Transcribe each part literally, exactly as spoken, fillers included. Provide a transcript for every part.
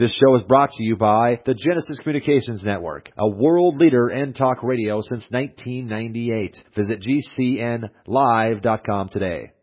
This show is brought to you by the Genesis Communications Network, a world leader in talk radio since nineteen ninety-eight. Visit G C N live dot com today.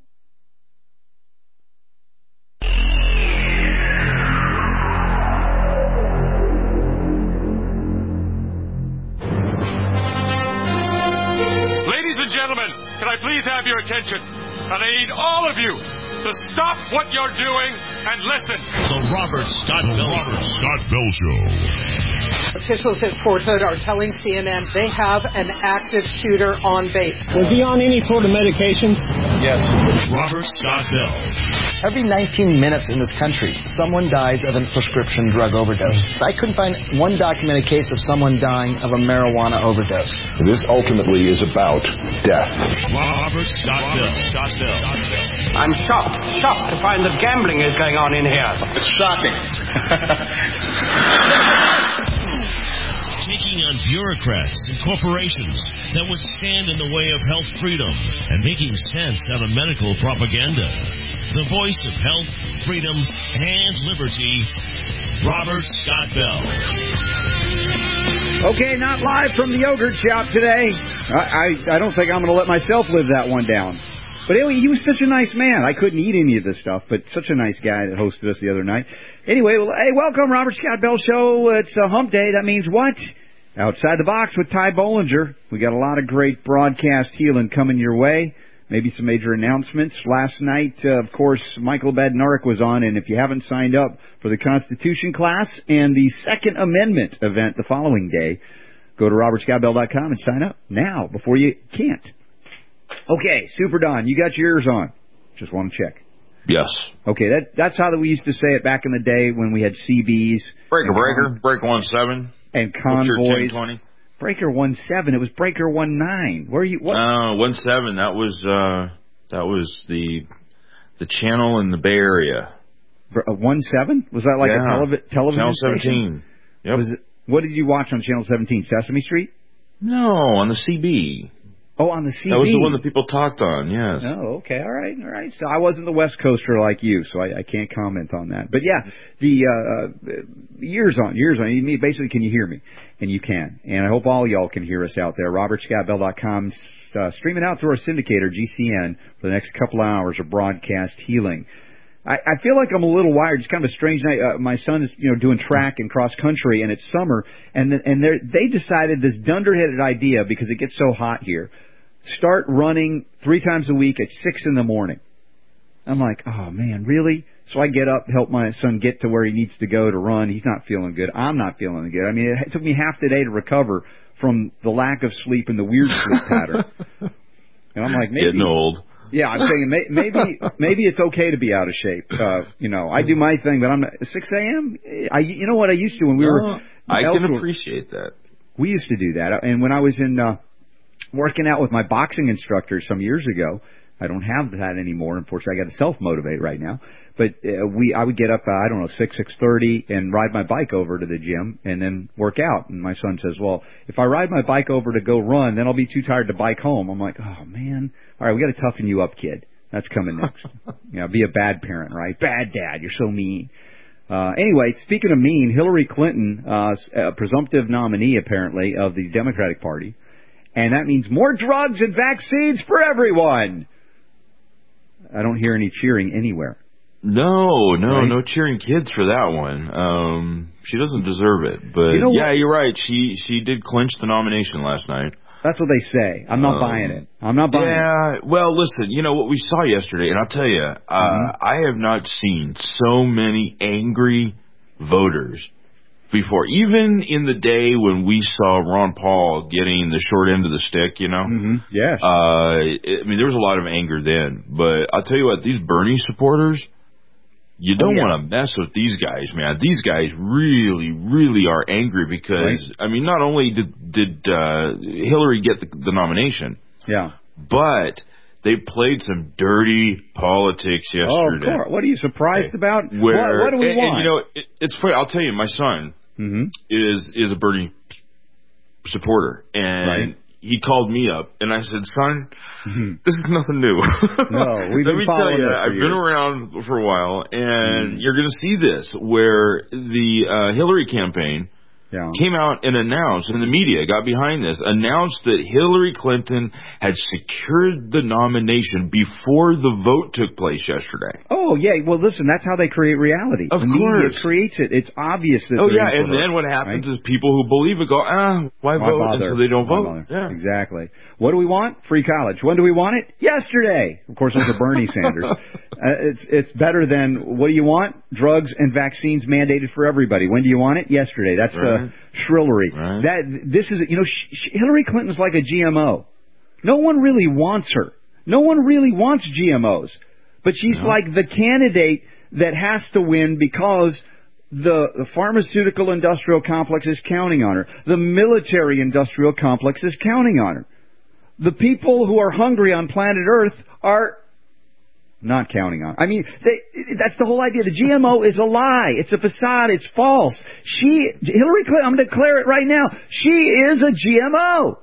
Ladies and gentlemen, can I please have your attention? And I need all of you to stop what you're doing and listen. The Robert Scott Bell, Robert Scott Bell Show. Officials at Fort Hood are telling C N N they have an active shooter on base. Was he on any sort of medications? Yes. Robert Scott Bell. Every nineteen minutes in this country, someone dies of a prescription drug overdose. I couldn't find one documented case of someone dying of a marijuana overdose. This ultimately is about death. Robert Scott Bell. Scott Bell. I'm shocked, shocked to find that gambling is going on in here. It's shocking. Taking on bureaucrats and corporations that would stand in the way of health freedom and making sense out of medical propaganda. The voice of health, freedom, and liberty, Robert Scott Bell. Okay, not live from the yogurt shop today. I, I, I don't think I'm going to let myself live that one down. But anyway, he was such a nice man. I couldn't eat any of this stuff, but such a nice guy that hosted us the other night. Anyway, well, hey, welcome, Robert Scott Bell Show. It's a hump day. That means what? Outside the Box with Ty Bollinger. We got a lot of great broadcast healing coming your way. Maybe some major announcements. Last night, uh, of course, Michael Badnarik was on, and if you haven't signed up for the Constitution class and the Second Amendment event the following day, go to robert scott bell dot com and sign up now before you can't. Okay, Super Don, you got your ears on. Just want to check. Yes. Okay, that that's how we used to say it back in the day when we had C Bs. Breaker, breaker, con- break one seven. And convoys. ten twenty. Breaker one seven. It was Breaker one nine. Where are you? What? Uh, one seven. That was uh, that was the the channel in the Bay Area. Uh, one seven? Was that like yeah. a televi- television Channel station? seventeen. Yep. Was it, what did you watch on Channel seventeen? Sesame Street? No, on the C B. Oh, on the C B. That was the one that people talked on, yes. Oh, okay. All right. All right. So I wasn't the West Coaster like you, so I, I can't comment on that. But, yeah, the uh, years on, years on. You, basically, can you hear me? And you can. And I hope all y'all can hear us out there. robert scott bell dot com. Uh, stream it out to our syndicator, G C N, for the next couple of hours of broadcast healing. I, I feel like I'm a little wired. It's kind of a strange night. Uh, my son is, you know, doing track and cross country, and it's summer, and the, and they decided this dunderheaded idea, because it gets so hot here, start running three times a week at six in the morning. I'm like, oh man, really? So I get up, help my son get to where he needs to go to run. He's not feeling good. I'm not feeling good. I mean, it took me half the day to recover from the lack of sleep and the weird sleep pattern. And I'm like, maybe, getting old. Yeah, I'm saying maybe maybe it's okay to be out of shape. Uh, you know, I do my thing, but I'm six a.m. I you know what I used to when we were. I can appreciate that. We used to do that, and when I was in uh, working out with my boxing instructor some years ago, I don't have that anymore. Unfortunately, I got to self motivate right now. But uh, we, I would get up, uh, I don't know, six six thirty, and ride my bike over to the gym, and then work out. And my son says, "Well, if I ride my bike over to go run, then I'll be too tired to bike home." I'm like, "Oh man, all right, we got to toughen you up, kid. That's coming next. You know, be a bad parent, right? Bad dad. You're so mean." Uh, anyway, speaking of mean, Hillary Clinton, uh, a presumptive nominee apparently of the Democratic Party, and that means more drugs and vaccines for everyone. I don't hear any cheering anywhere. No, no, right? no cheering kids for that one. Um, she doesn't deserve it. But, you know yeah, what? You're right. She she did clinch the nomination last night. That's what they say. I'm not um, buying it. I'm not buying yeah, it. Yeah, well, listen, you know what we saw yesterday, and I'll tell you, uh, mm-hmm. I have not seen so many angry voters before. Even in the day when we saw Ron Paul getting the short end of the stick, you know? Mm-hmm. Yes. Uh, I mean, there was a lot of anger then. But I'll tell you what, these Bernie supporters, you don't oh, yeah. want to mess with these guys, man. These guys really, really are angry because, right. I mean, not only did, did uh, Hillary get the, the nomination, yeah, but they played some dirty politics yesterday. Oh, of course. What are you surprised okay. about? Where, what, what do we and, want? And, you know, it, it's funny. I'll tell you, my son mm-hmm. is is a Bernie supporter, and right. he called me up, and I said, son, mm-hmm. this is nothing new. No, we've Let been me tell you, I've years. been around for a while, and mm. you're going to see this, where the uh, Hillary campaign yeah. came out and announced, and the media got behind this, announced that Hillary Clinton had secured the nomination before the vote took place yesterday. Oh, yeah. Well, listen, that's how they create reality. Of the course. media creates it. It's obvious that Oh, they're yeah, and her, then what happens right? is people who believe it go, ah, why, why vote? bother? And so they don't why vote. Yeah. Exactly. What do we want? Free college. When do we want it? Yesterday. Of course, those are Bernie Sanders. Uh, it's it's better than, what do you want? Drugs and vaccines mandated for everybody. When do you want it? Yesterday. That's right. uh, shrillery. Right. That this is, you know, sh- sh- Hillary Clinton's like a G M O. No one really wants her. No one really wants G M Os. But she's no. like the candidate that has to win because the, the pharmaceutical industrial complex is counting on her. The military industrial complex is counting on her. The people who are hungry on planet Earth are not counting on. I mean, they, that's the whole idea. The G M O is a lie. It's a facade. It's false. She, Hillary Clinton, I'm going to declare it right now. She is a G M O.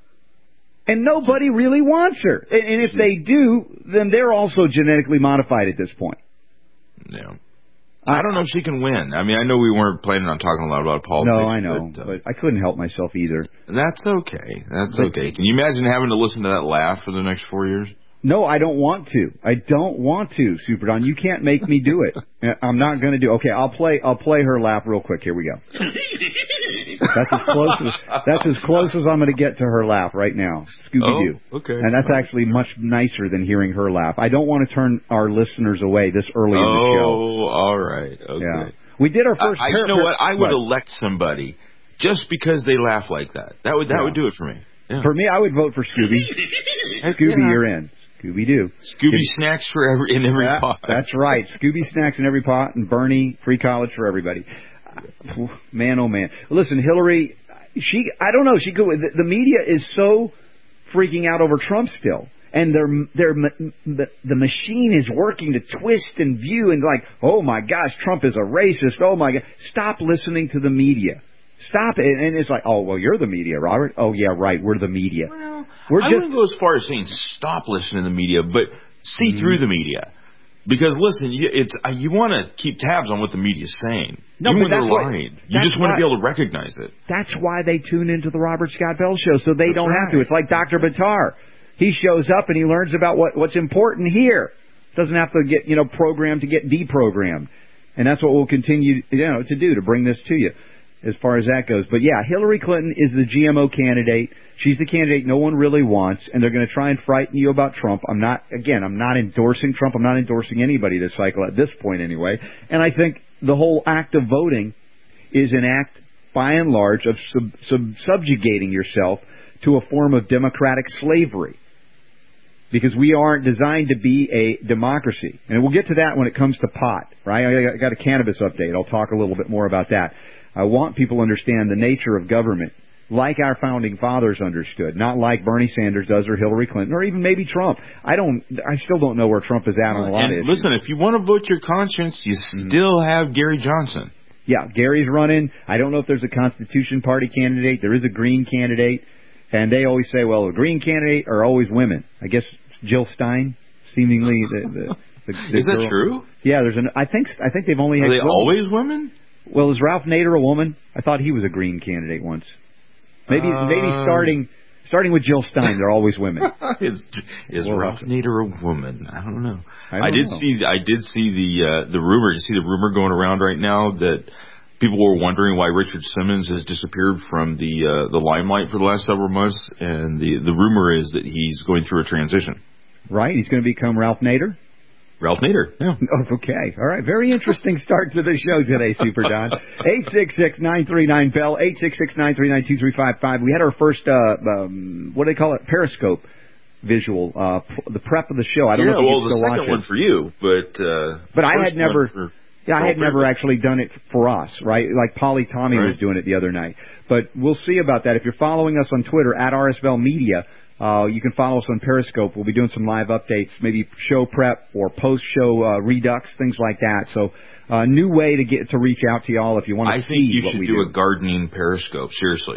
And nobody really wants her. And, and if they do, then they're also genetically modified at this point. Yeah. I don't know if she can win. I mean, I know we weren't planning on talking a lot about politics. No, I know, but, uh, but I couldn't help myself either. That's okay. That's but, okay. Can you imagine having to listen to that laugh for the next four years? No, I don't want to. I don't want to, Super Don. You can't make me do it. I'm not going to do. Okay, I'll play. I'll play her laugh real quick. Here we go. That's as close as that's as close as I'm going to get to her laugh right now. Scooby Doo. Oh, okay. And that's actually much nicer than hearing her laugh. I don't want to turn our listeners away this early oh, in the show. Oh, all right. Okay. Yeah. We did our first. I, I, par- you know what? I would what? elect somebody just because they laugh like that. That would that yeah. would do it for me. Yeah. For me, I would vote for Scooby. Scooby, yeah. you're in. Scooby Doo. Scooby Scooby snacks for every in every that, pot. That's right. Scooby snacks in every pot, and Bernie free college for everybody. Man, oh man! Listen, Hillary. She. I don't know. She go. The, the media is so freaking out over Trump still, and their their the, the machine is working to twist and view and like, oh my gosh, Trump is a racist. Oh my God! Stop listening to the media. Stop it. And it's like, oh, well, you're the media, Robert. Oh, yeah, right. We're the media. Well, We're I just... wouldn't go as far as saying stop listening to the media, but see mm-hmm. through the media. Because, listen, you, it's uh, you want to keep tabs on what the media's saying. No, Even when but they're what, lying. You just want to be able to recognize it. That's why they tune into the Robert Scott Bell Show, so they that's don't right. have to. It's like Doctor Buttar. He shows up and he learns about what, what's important here. Doesn't have to get, you know, programmed to get deprogrammed. And that's what we'll continue, you know, to do, to bring this to you. As far as that goes. But yeah, Hillary Clinton is the G M O candidate. She's the candidate no one really wants, and they're going to try and frighten you about Trump. I'm not, again, I'm not endorsing Trump. I'm not endorsing anybody this cycle at this point anyway. And I think the whole act of voting is an act, by and large, of sub, sub, subjugating yourself to a form of democratic slavery. Because we aren't designed to be a democracy. And we'll get to that when it comes to pot, right? I got a cannabis update. I'll talk a little bit more about that. I want people to understand the nature of government like our founding fathers understood, not like Bernie Sanders does or Hillary Clinton or even maybe Trump. I don't, I still don't know where Trump is at on a lot and of issues. Listen, if you want to vote your conscience, you mm-hmm. still have Gary Johnson. Yeah, Gary's running. I don't know if there's a Constitution Party candidate. There is a Green candidate. And they always say, well, a Green candidate are always women. I guess Jill Stein, seemingly the, the, the, the is girl. that true? Yeah, there's an. I think I think they've only. Are had they women. always women? Well, is Ralph Nader a woman? I thought he was a Green candidate once. Maybe uh, maybe starting starting with Jill Stein, they're always women. is is well, Ralph Nader a woman? I don't know. I, don't I did know. see I did see the uh, the rumor. You see the rumor going around right now that people were wondering why Richard Simmons has disappeared from the uh, the limelight for the last several months, and the the rumor is that he's going through a transition. Right, he's going to become Ralph Nader. Ralph Nader, yeah. Oh, okay. All right. Very interesting start to the show today, Super Don. eight six six, nine three nine, B E L L, eight six six, nine three nine, two three five five. We had our first, uh, um, what do they call it, Periscope visual, uh, p- the prep of the show. I don't yeah, know if you well, can still the watch second it. one for you, but... Uh, but I had never... For- Yeah, I had never actually done it for us, right? Like Polly Tommy right. was doing it the other night. But we'll see about that. If you're following us on Twitter, at R S Bell Media, uh, you can follow us on Periscope. We'll be doing some live updates, maybe show prep or post-show uh, redux, things like that. So a uh, new way to get to reach out to y'all if you want to I see think you what should we do, do a gardening Periscope, seriously.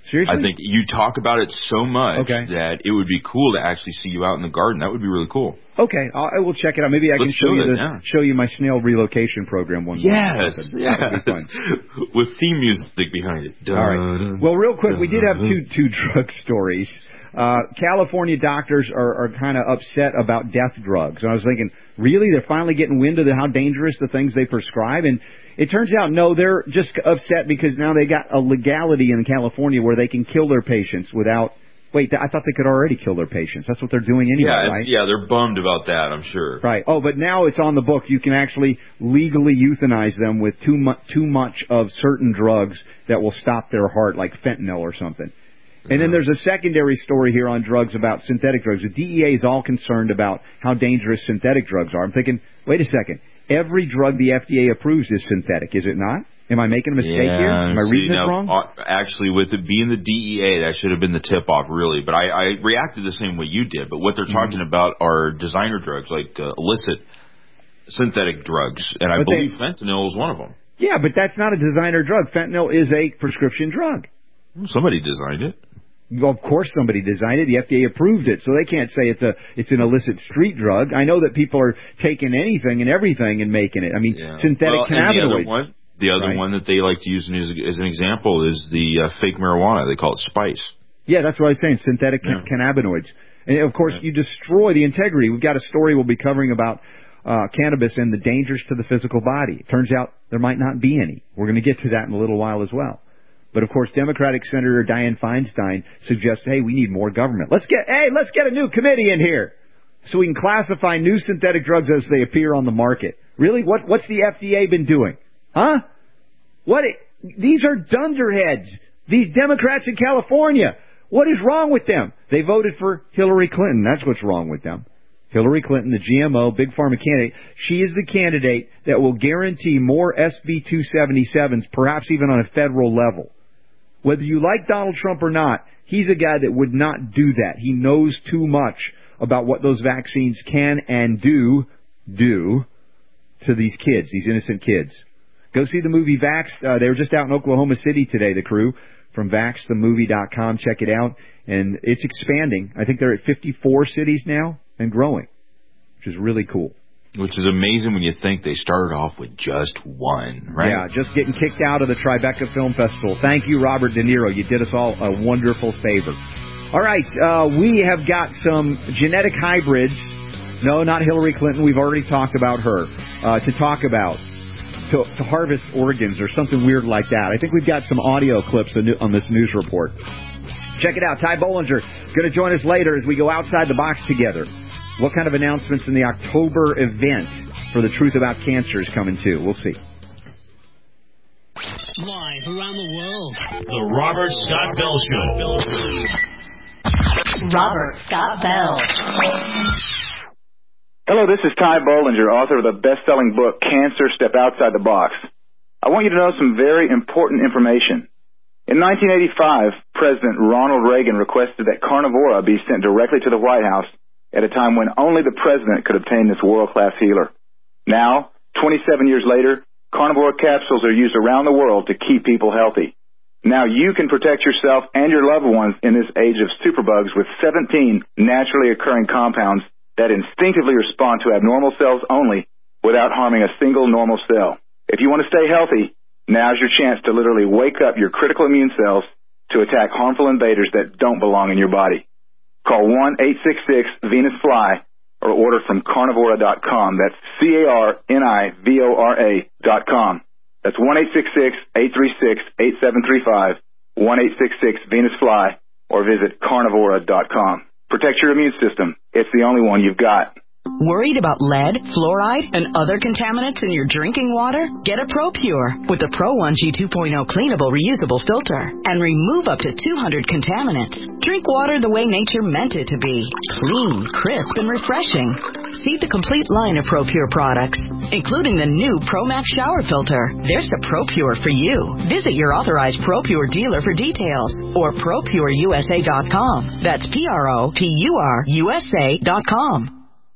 Seriously? I think you talk about it so much okay. that it would be cool to actually see you out in the garden. That would be really cool. Okay, I'll, I will check it out. Maybe I Let's can show you it, the, yeah. show you my snail relocation program one yes, day. Yes, yes. With theme music behind it. Dun, All right. dun, well, real quick, dun, we did have two two drug stories. Uh, California doctors are, are kind of upset about death drugs. And I was thinking, really? They're finally getting wind of the, how dangerous the things they prescribe? And it turns out, no, they're just upset because now they got a legality in California where they can kill their patients without... Wait, I thought they could already kill their patients. That's what they're doing anyway, yeah, right? Yeah, they're bummed about that, I'm sure. Right. Oh, but now it's on the book. You can actually legally euthanize them with too, mu- too much of certain drugs that will stop their heart, like fentanyl or something. And then there's a secondary story here on drugs about synthetic drugs. The D E A is all concerned about how dangerous synthetic drugs are. I'm thinking, wait a second. Every drug the F D A approves is synthetic, is it not? Am I making a mistake yeah, here? Am I see, reading this now, wrong? Uh, actually, with it being the D E A, that should have been the tip-off, really. But I, I reacted the same way you did. But what they're mm-hmm. talking about are designer drugs, like uh, illicit synthetic drugs. And I but believe they, fentanyl is one of them. Yeah, but that's not a designer drug. Fentanyl is a prescription drug. Somebody designed it. Well, of course somebody designed it. The F D A approved it, so they can't say it's a it's an illicit street drug. I know that people are taking anything and everything and making it. I mean, yeah. synthetic well, cannabinoids. The other one, the other right? one that they like to use as, as an example is the uh, fake marijuana. They call it spice. Yeah, that's what I was saying, synthetic yeah. cannabinoids. And, of course, yeah. you destroy the integrity. We've got a story we'll be covering about uh, cannabis and the dangers to the physical body. It turns out there might not be any. We're going to get to that in a little while as well. But, of course, Democratic Senator Dianne Feinstein suggests, hey, we need more government. Let's get, hey, let's get a new committee in here so we can classify new synthetic drugs as they appear on the market. Really? What, what's the F D A been doing? Huh? What? These are dunderheads. These Democrats in California. What is wrong with them? They voted for Hillary Clinton. That's what's wrong with them. Hillary Clinton, the G M O, big pharma candidate. She is the candidate that will guarantee more S B two seventy-sevens, perhaps even on a federal level. Whether you like Donald Trump or not, he's a guy that would not do that. He knows too much about what those vaccines can and do do to these kids, these innocent kids. Go see the movie Vax. Uh, they were just out in Oklahoma City today, the crew from vax the movie dot com. Check it out. And it's expanding. I think they're at fifty-four cities now and growing, which is really cool. Which is amazing when you think they started off with just one, right? Yeah, just getting kicked out of the Tribeca Film Festival. Thank you, Robert De Niro. You did us all a wonderful favor. All right, uh, we have got some genetic hybrids. No, not Hillary Clinton. We've already talked about her. Uh, to talk about, to, to harvest organs or something weird like that. I think we've got some audio clips on this news report. Check it out. Ty Bollinger going to join us later as we go outside the box together. What kind of announcements in the October event for the Truth About Cancer is coming too? We'll see. Live around the world, The Robert Scott Bell Show. Robert Scott Bell. Hello, this is Ty Bollinger, author of the best-selling book, Cancer, Step Outside the Box. I want you to know some very important information. In nineteen eighty-five, President Ronald Reagan requested that Carnivora be sent directly to the White House at a time when only the president could obtain this world-class healer. Now, twenty-seven years later, Carnivora capsules are used around the world to keep people healthy. Now you can protect yourself and your loved ones in this age of superbugs with seventeen naturally occurring compounds that instinctively respond to abnormal cells only without harming a single normal cell. If you want to stay healthy, now's your chance to literally wake up your critical immune cells to attack harmful invaders that don't belong in your body. Call one eight six six Venus Fly or order from carnivora dot com. That's C A R N I V O R A dot com. That's one eight six six, eight three six, eight seven three five, one eight six six Venus Fly, or visit carnivora dot com. Protect your immune system. It's the only one you've got. Worried about lead, fluoride, and other contaminants in your drinking water? Get a ProPure with the Pro one G two point oh cleanable reusable filter and remove up to two hundred contaminants. Drink water the way nature meant it to be. Clean, crisp, and refreshing. See the complete line of ProPure products, including the new ProMax shower filter. There's a ProPure for you. Visit your authorized ProPure dealer for details or pro pure U S A dot com. That's P R O P U R U S A dot com.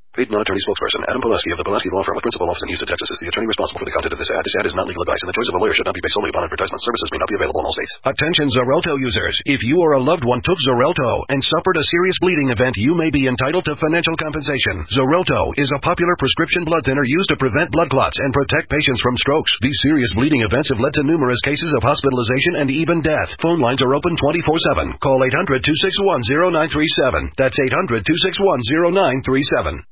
Paid non-attorney spokesperson Adam Pulaski of the Pulaski Law Firm with principal office in Houston, Texas is the attorney responsible for the content of this ad. This ad is not legal advice, and the choice of a lawyer should not be based solely upon advertisement. Services may not be available in all states. Attention Xarelto users. If you or a loved one took Xarelto and suffered a serious bleeding event, you may be entitled to financial compensation. Xarelto is a popular prescription blood thinner used to prevent blood clots and protect patients from strokes. These serious bleeding events have led to numerous cases of hospitalization and even death. Phone lines are open twenty-four seven. Call eight hundred, two six one, zero nine three seven. That's eight hundred, two six one, zero nine three seven.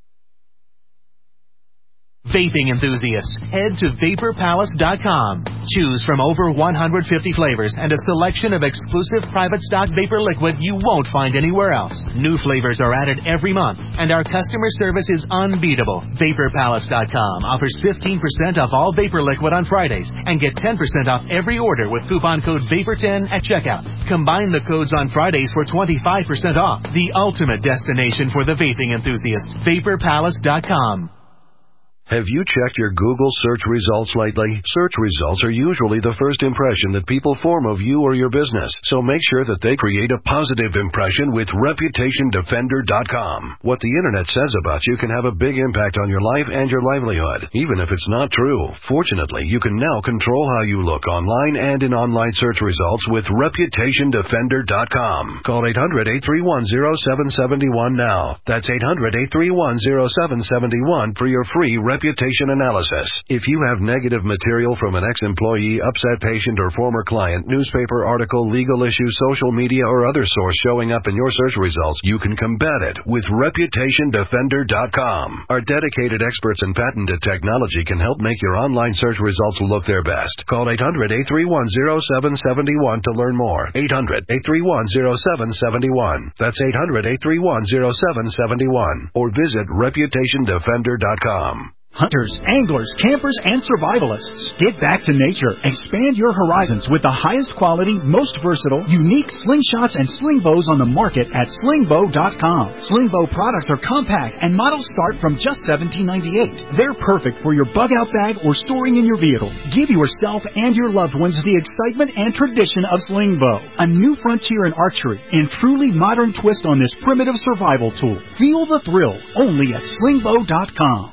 Vaping enthusiasts, head to vapor palace dot com. Choose from over one hundred fifty flavors and a selection of exclusive private stock vapor liquid you won't find anywhere else. New flavors are added every month, and our customer service is unbeatable. vapor palace dot com offers fifteen percent off all vapor liquid on Fridays and get ten percent off every order with coupon code vapor ten at checkout. Combine the codes on Fridays for twenty-five percent off. The ultimate destination for the vaping enthusiast. vapor palace dot com. Have you checked your Google search results lately? Search results are usually the first impression that people form of you or your business, so make sure that they create a positive impression with reputation defender dot com. What the internet says about you can have a big impact on your life and your livelihood, even if it's not true. Fortunately, you can now control how you look online and in online search results with reputation defender dot com. Call eight hundred, eight three one, zero seven seven one now. That's eight hundred, eight three one, zero seven seven one for your free reputation analysis. If you have negative material from an ex-employee, upset patient, or former client, newspaper article, legal issue, social media, or other source showing up in your search results, you can combat it with reputation defender dot com. Our dedicated experts in patented technology can help make your online search results look their best. Call eight hundred, eight three one, zero seven seven one to learn more. eight hundred, eight three one, zero seven seven one. That's eight hundred, eight three one, zero seven seven one. Or visit reputation defender dot com. Hunters, anglers, campers, and survivalists. Get back to nature. Expand your horizons with the highest quality, most versatile, unique slingshots and sling bows on the market at sling bow dot com. Sling bow products are compact and models start from just seventeen ninety-eight. They're perfect for your bug-out bag or storing in your vehicle. Give yourself and your loved ones the excitement and tradition of sling bow. A new frontier in archery and truly modern twist on this primitive survival tool. Feel the thrill only at sling bow dot com.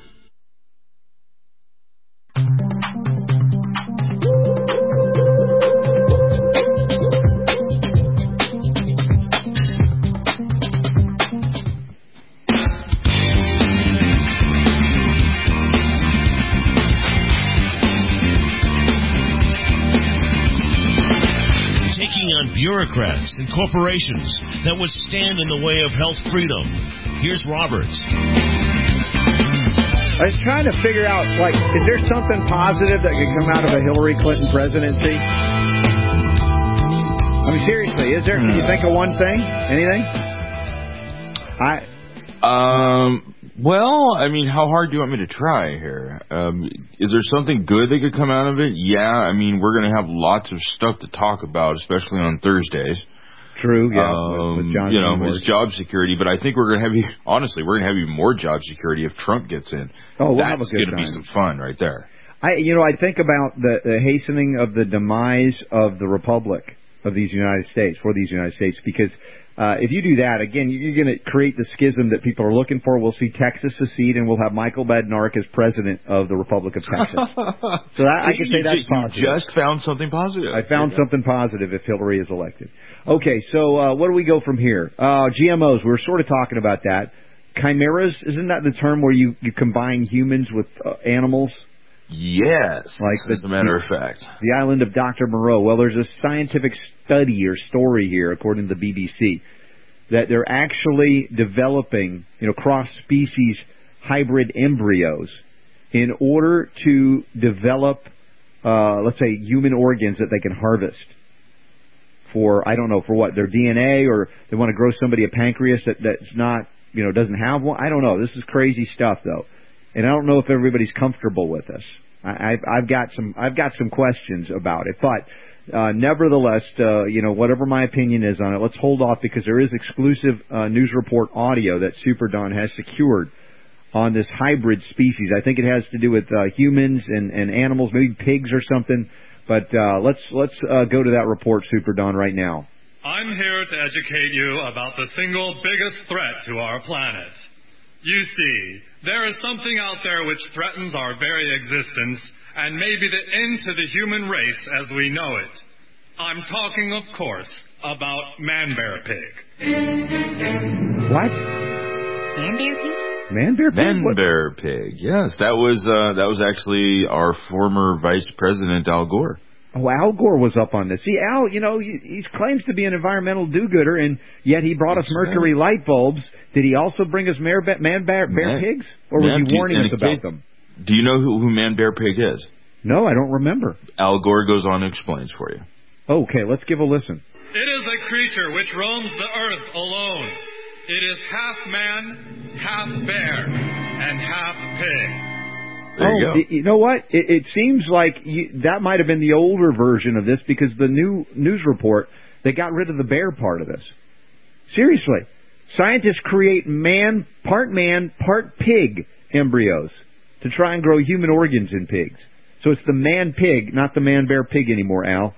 Taking on bureaucrats and corporations that would stand in the way of health freedom. Here's Robert. I was trying to figure out, like, is there something positive that could come out of a Hillary Clinton presidency? I mean, seriously, is there? Can you think of one thing? Anything? I. Um. Well, I mean, how hard do you want me to try here? Um, is there something good that could come out of it? Yeah. I mean, we're going to have lots of stuff to talk about, especially on Thursdays. True, yeah. Um, with, with John you know, Ward. it's job security, but I think we're going to have, honestly, we're going to have even more job security if Trump gets in. Oh, we'll That's have a good going to time. be some fun right there. I, you know, I think about the, the hastening of the demise of the Republic of these United States, for these United States, because uh, if you do that, again, you're going to create the schism that people are looking for. We'll see Texas secede, and we'll have Michael Badnarik as president of the Republic of Texas. So that, I can say that's you positive. You just found something positive. I found something positive if Hillary is elected. Okay, so uh, where do we go from here? Uh, G M Os, we were sort of talking about that. Chimeras, isn't that the term where you, you combine humans with uh, animals? Yes, like as the, a matter of fact. The island of Doctor Moreau. Well, there's a scientific study or story here, according to the B B C, that they're actually developing, you know, cross-species hybrid embryos in order to develop, uh, let's say, human organs that they can harvest for, I don't know, for what, their D N A, or they want to grow somebody a pancreas that, that's not, you know, doesn't have one. I don't know. This is crazy stuff, though. And I don't know if everybody's comfortable with this. I, I've, I've got some, I've got some questions about it, but uh, nevertheless, uh, you know, whatever my opinion is on it, let's hold off because there is exclusive uh, news report audio that Super Don has secured on this hybrid species. I think it has to do with uh, humans and, and animals, maybe pigs or something. But uh, let's let's uh, go to that report, Super Don, right now. I'm here to educate you about the single biggest threat to our planet. You see, there is something out there which threatens our very existence and may be the end to the human race as we know it. I'm talking, of course, about Man-Bear-Pig. What? Man-Bear-Pig? Man-Bear Pig? Man-Bear Pig. Yes, that was uh, that was actually our former Vice President Al Gore. Oh, Al Gore was up on this. See, Al, you know, he, he claims to be an environmental do-gooder, and yet he brought us mercury light bulbs. Did he also bring us man-bear man bear, bear pigs? Or was Man, he warning us about case, them? Do you know who, who Man-Bear Pig is? No, I don't remember. Al Gore goes on and explains for you. Okay, let's give a listen. It is a creature which roams the earth alone. It is half man, half bear, and half pig. There you oh, go. You know what? It, it seems like you, that might have been the older version of this, because the new news report, they got rid of the bear part of this. Seriously. Scientists create man, part man, part pig embryos to try and grow human organs in pigs. So it's the man-pig, not the man-bear-pig anymore, Al.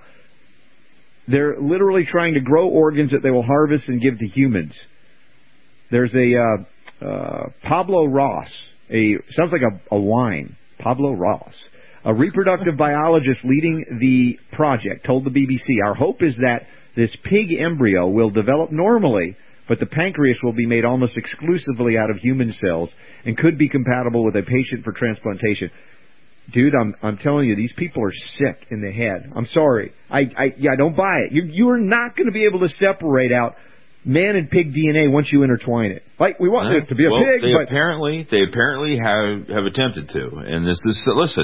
They're literally trying to grow organs that they will harvest and give to humans. There's a uh, uh, Pablo Ross, a sounds like a, a wine, Pablo Ross, a reproductive biologist leading the project, told the B B C, our hope is that this pig embryo will develop normally, but the pancreas will be made almost exclusively out of human cells and could be compatible with a patient for transplantation. Dude, I'm I'm telling you, these people are sick in the head. I'm sorry. I, I yeah, I don't buy it. You you are not going to be able to separate out man and pig D N A once you intertwine it. Like, we want uh, it to be a well, pig, they but apparently they apparently have have attempted to. And this is listen.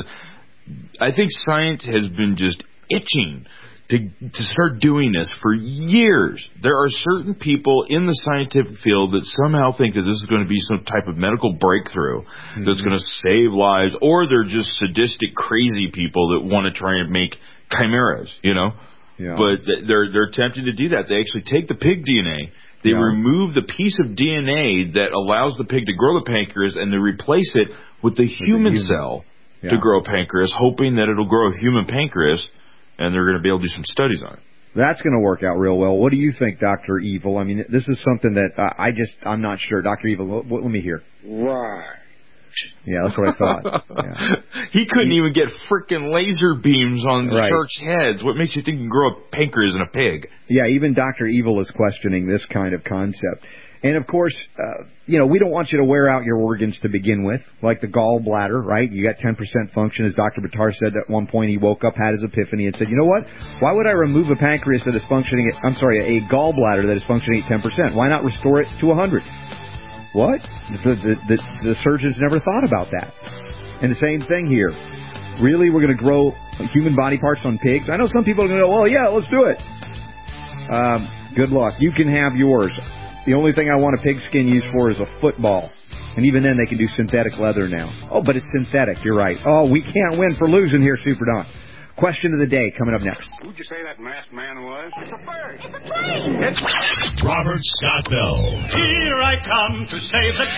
I think science has been just itching to to start doing this for years. There are certain people in the scientific field that somehow think that this is going to be some type of medical breakthrough mm-hmm. that's going to save lives, or they're just sadistic, crazy people that want to try and make chimeras, you know? Yeah. But they're they're attempting to do that. They actually take the pig D N A, they yeah. remove the piece of D N A that allows the pig to grow the pancreas, and they replace it with the human, with the human. cell yeah. to grow a pancreas, hoping that it'll grow a human pancreas. And they're going to be able to do some studies on it. That's going to work out real well. What do you think, Doctor Evil? I mean, this is something that uh, I just, I'm not sure. Doctor Evil, what, what, let me hear. Right. Yeah, that's what I thought. Yeah. He couldn't he, even get frickin' laser beams on the right. sharks' heads. What makes you think you can grow a pancreas in a pig? Yeah, even Doctor Evil is questioning this kind of concept. And, of course, uh, you know, we don't want you to wear out your organs to begin with, like the gallbladder, right? You got ten percent function. As Doctor Buttar said at one point, he woke up, had his epiphany, and said, you know what? Why would I remove a pancreas that is functioning at, I'm sorry, a gallbladder that is functioning at ten percent? Why not restore it to one hundred? What? The, the, the, the surgeons never thought about that. And the same thing here. Really, we're going to grow human body parts on pigs? I know some people are going to go, well, yeah, let's do it. Um, good luck. You can have yours. The only thing I want a pigskin used for is a football. And even then, they can do synthetic leather now. Oh, but it's synthetic. You're right. Oh, we can't win for losing here, Super Don. Question of the day coming up next. Who'd you say that masked man was? It's a bird. It's a plane. It's Robert Scott Bell. Here I come to save the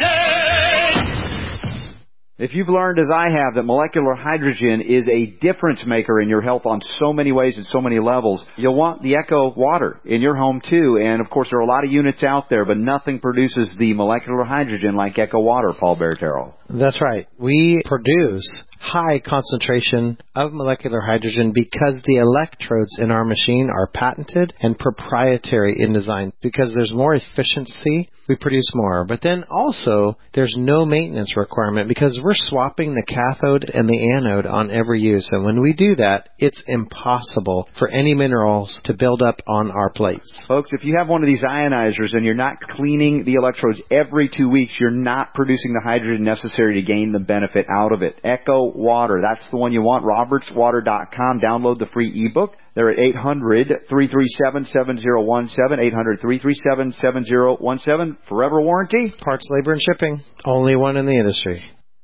day. If you've learned, as I have, that molecular hydrogen is a difference maker in your health on so many ways and so many levels, you'll want the Echo water in your home too. And of course, there are a lot of units out there, but nothing produces the molecular hydrogen like Echo water, Paul Barretero. That's right. We produce high concentration of molecular hydrogen because the electrodes in our machine are patented and proprietary in design. Because there's more efficiency, we produce more. But then also, there's no maintenance requirement because we're swapping the cathode and the anode on every use. And when we do that, it's impossible for any minerals to build up on our plates. Folks, if you have one of these ionizers and you're not cleaning the electrodes every two weeks, you're not producing the hydrogen necessary to gain the benefit out of it. Echo Water, that's the one you want. roberts water dot com. Download the free ebook. They're at eight hundred, three three seven, seven zero one seven, eight hundred, three three seven, seven zero one seven. Forever warranty. Parts, labor, and shipping. Only one in the industry.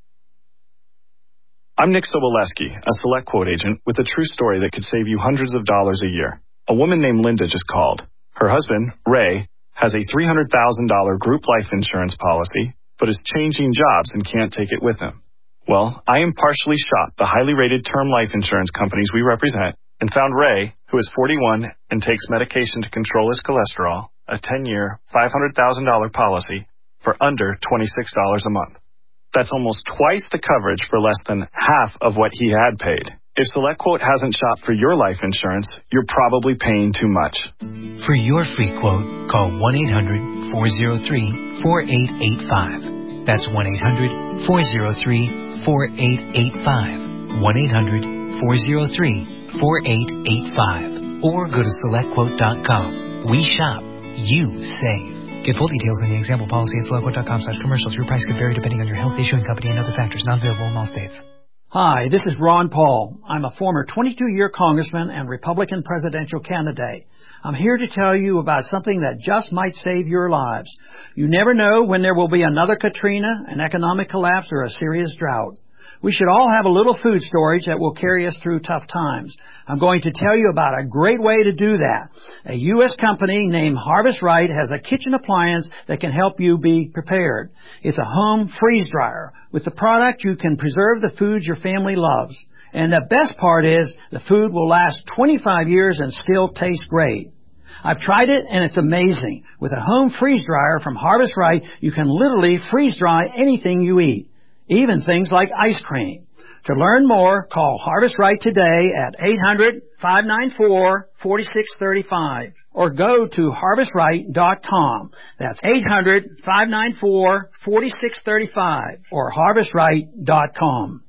I'm Nick Soboleski, a Select Quote agent with a true story that could save you hundreds of dollars a year. A woman named Linda just called. Her husband, Ray, has a three hundred thousand dollars group life insurance policy, but is changing jobs and can't take it with him. Well, I impartially shopped the highly rated term life insurance companies we represent and found Ray, who is forty-one and takes medication to control his cholesterol, a ten-year, five hundred thousand dollars policy for under twenty-six dollars a month. That's almost twice the coverage for less than half of what he had paid. If SelectQuote hasn't shopped for your life insurance, you're probably paying too much. For your free quote, call one eight hundred four oh three four eight eight five. That's one eight hundred four oh three four eight eight five. one eight hundred four oh three four eight eight five. Or go to select quote dot com. We shop. You save. Get full details in the example policy at select quote dot com slash commercials. Your price could vary depending on your health, issuing company, and other factors. Not available in all states. Hi, this is Ron Paul. I'm a former twenty-two-year congressman and Republican presidential candidate. I'm here to tell you about something that just might save your lives. You never know when there will be another Katrina, an economic collapse, or a serious drought. We should all have a little food storage that will carry us through tough times. I'm going to tell you about a great way to do that. A U S company named Harvest Right has a kitchen appliance that can help you be prepared. It's a home freeze dryer. With the product, you can preserve the foods your family loves. And the best part is the food will last twenty-five years and still taste great. I've tried it, and it's amazing. With a home freeze dryer from Harvest Right, you can literally freeze dry anything you eat, even things like ice cream. To learn more, call Harvest Right today at eight hundred five nine four four six three five or go to harvest right dot com. That's eight hundred five nine four four six three five or harvest right dot com.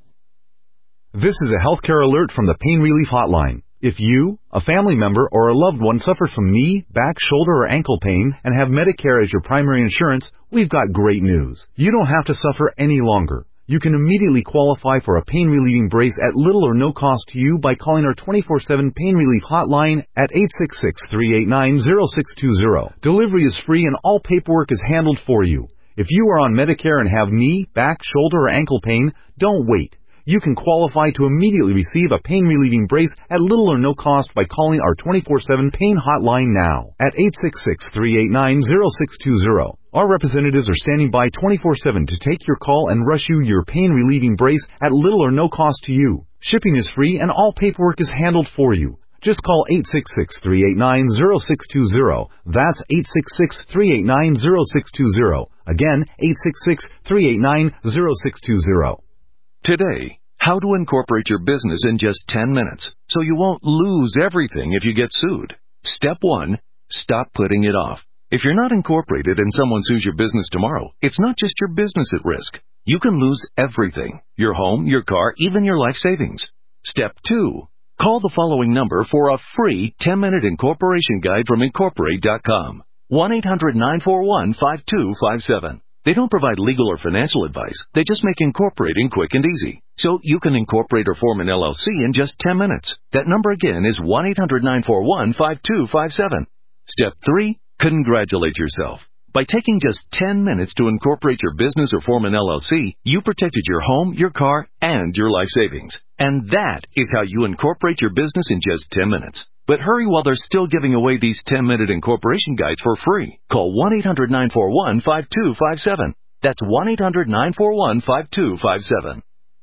This is a healthcare alert from the Pain Relief Hotline. If you, a family member, or a loved one suffers from knee, back, shoulder, or ankle pain and have Medicare as your primary insurance, we've got great news. You don't have to suffer any longer. You can immediately qualify for a pain-relieving brace at little or no cost to you by calling our twenty-four seven Pain Relief Hotline at eight six six, three eight nine, zero six two zero. Delivery is free and all paperwork is handled for you. If you are on Medicare and have knee, back, shoulder, or ankle pain, don't wait. You can qualify to immediately receive a pain-relieving brace at little or no cost by calling our twenty-four seven Pain Hotline now at eight six six, three eight nine, zero six two zero. Our representatives are standing by twenty-four seven to take your call and rush you your pain-relieving brace at little or no cost to you. Shipping is free and all paperwork is handled for you. Just call eight six six, three eight nine, zero six two zero. That's eight six six, three eight nine, zero six two zero. Again, eight six six, three eight nine, zero six two zero. Today, how to incorporate your business in just ten minutes so you won't lose everything if you get sued. Step one, stop putting it off. If you're not incorporated and someone sues your business tomorrow, it's not just your business at risk. You can lose everything: your home, your car, even your life savings. Step two, call the following number for a free ten-minute incorporation guide from incorporate dot com. one eight hundred nine four one five two five seven. They don't provide legal or financial advice. They just make incorporating quick and easy. So you can incorporate or form an L L C in just ten minutes. That number again is one eight hundred nine four one five two five seven. Step three, congratulate yourself. By taking just ten minutes to incorporate your business or form an L L C, you protected your home, your car, and your life savings. And that is how you incorporate your business in just ten minutes. But hurry while they're still giving away these ten-minute incorporation guides for free. Call one eight hundred nine four one five two five seven. That's one eight hundred nine four one five two five seven.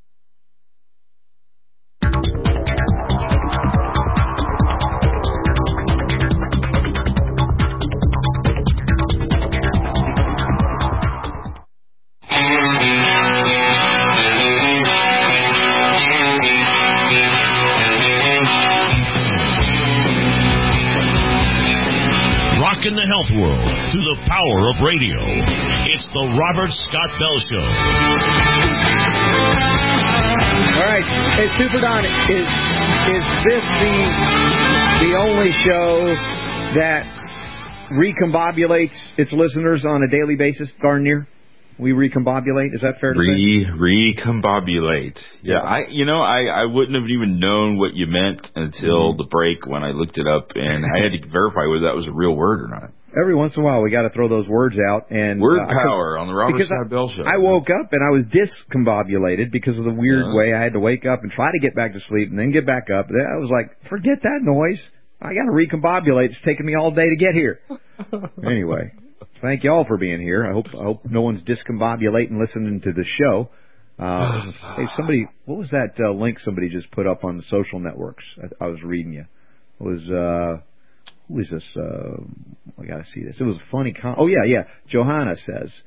In the health world through the power of radio. It's the Robert Scott Bell Show. All right. Hey, Super Don, is, is this the, the only show that recombobulates its listeners on a daily basis, darn near? We recombobulate? Is that fair to Re, say? Recombobulate. Yeah, I, you know, I, I wouldn't have even known what you meant until mm-hmm. the break when I looked it up, and I had to verify whether that was a real word or not. Every once in a while, we got to throw those words out. And Word uh, power on the Robert Scott Bell Show. I woke up and I was discombobulated because of the weird yeah. way I had to wake up and try to get back to sleep and then get back up. I was like, forget that noise. I got to recombobulate. It's taking me all day to get here. Anyway. Thank you all for being here. I hope I hope no one's discombobulating listening to the show. Uh, hey, somebody, what was that uh, link somebody just put up on the social networks? I, I was reading you. It was, uh, who is this? Uh, I got to see this. It was a funny com- Oh, yeah, yeah. Johanna says,